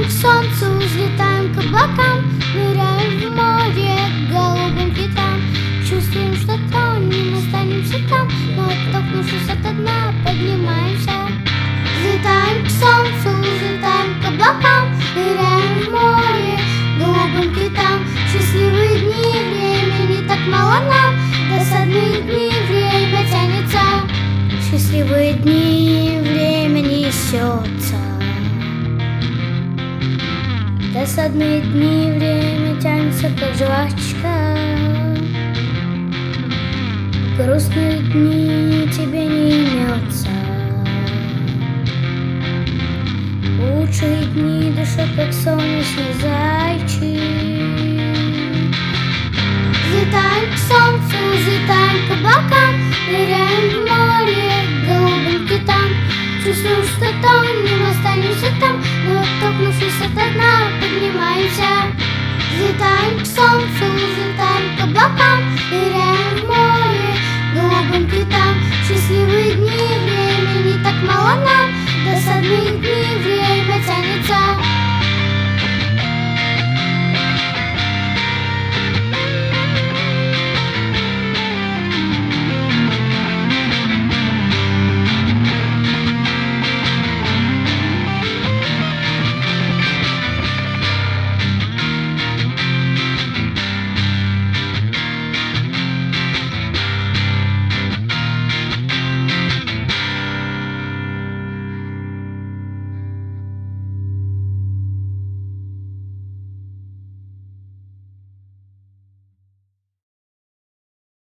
к солнцу, взлетаем к облакам, ныряем в море к голубым китам. Чувствуем, что тонем, останемся там, но оттолкнувшись ото дна, поднимаемся. Взлетаем к солнцу, взлетаем к облакам, ныряем в море к голубым китам. Счастливые дни, времени так мало нам, досадные дни, время тянется. Счастливые дни, время несется. Досадные дни, время тянется, как жвачка. Грустные дни тебе не имется. Лучшие дни душа, как солнечный зайчик. Взлетаем к солнцу, взлетаем к облакам, ныряем в море к голубым китам. Чувствуем, что тонем, останемся там, но оттолкнувшись ото дна, поднимаемся. Взлетаем к солнцу, взлетаем к облакам, ныряем в море к голубым китам.